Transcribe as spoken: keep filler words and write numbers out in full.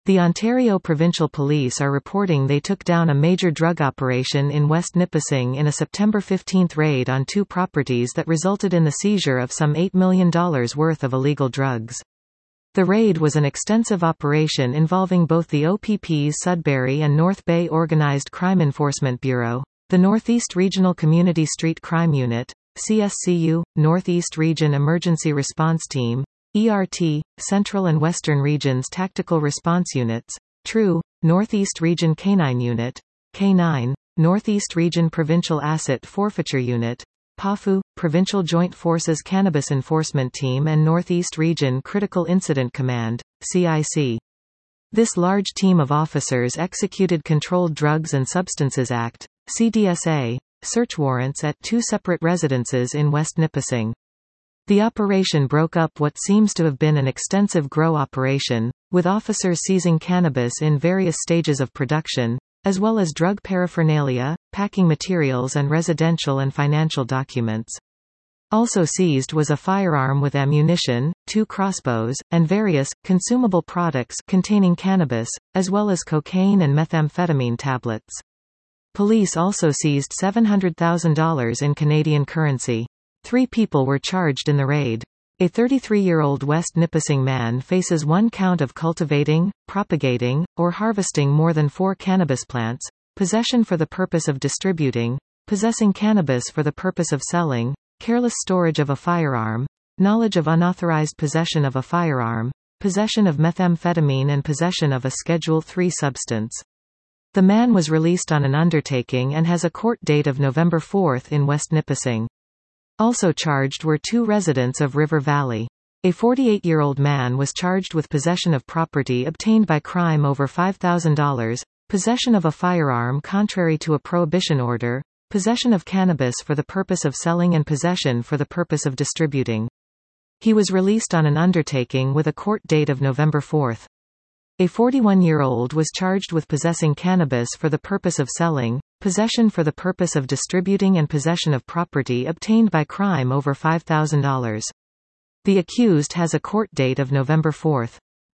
The Ontario Provincial Police are reporting they took down a major drug operation in West Nipissing in a September fifteenth raid on two properties that resulted in the seizure of some eight million dollars worth of illegal drugs. The raid was an extensive operation involving both the O P P's Sudbury and North Bay Organized Crime Enforcement Bureau, the Northeast Regional Community Street Crime Unit, C S C U, Northeast Region Emergency Response Team, E R T, Central and Western Regions Tactical Response Units, TRU, Northeast Region Canine Unit, K nine, Northeast Region Provincial Asset Forfeiture Unit, P A F U, Provincial Joint Forces Cannabis Enforcement Team and Northeast Region Critical Incident Command, C I C. This large team of officers executed Controlled Drugs and Substances Act, C D S A, search warrants at two separate residences in West Nipissing. The operation broke up what seems to have been an extensive grow operation, with officers seizing cannabis in various stages of production, as well as drug paraphernalia, packing materials and residential and financial documents. Also seized was a firearm with ammunition, two crossbows, and various, consumable products containing cannabis, as well as cocaine and methamphetamine tablets. Police also seized seven hundred thousand dollars in Canadian currency. Three people were charged in the raid. A thirty-three-year-old West Nipissing man faces one count of cultivating, propagating, or harvesting more than four cannabis plants, possession for the purpose of distributing, possessing cannabis for the purpose of selling, careless storage of a firearm, knowledge of unauthorized possession of a firearm, possession of methamphetamine and possession of a Schedule three substance. The man was released on an undertaking and has a court date of November fourth in West Nipissing. Also charged were two residents of River Valley. A forty-eight-year-old man was charged with possession of property obtained by crime over five thousand dollars, possession of a firearm contrary to a prohibition order, possession of cannabis for the purpose of selling and possession for the purpose of distributing. He was released on an undertaking with a court date of November fourth. A forty-one-year-old was charged with possessing cannabis for the purpose of selling, possession for the purpose of distributing and possession of property obtained by crime over five thousand dollars. The accused has a court date of November fourth.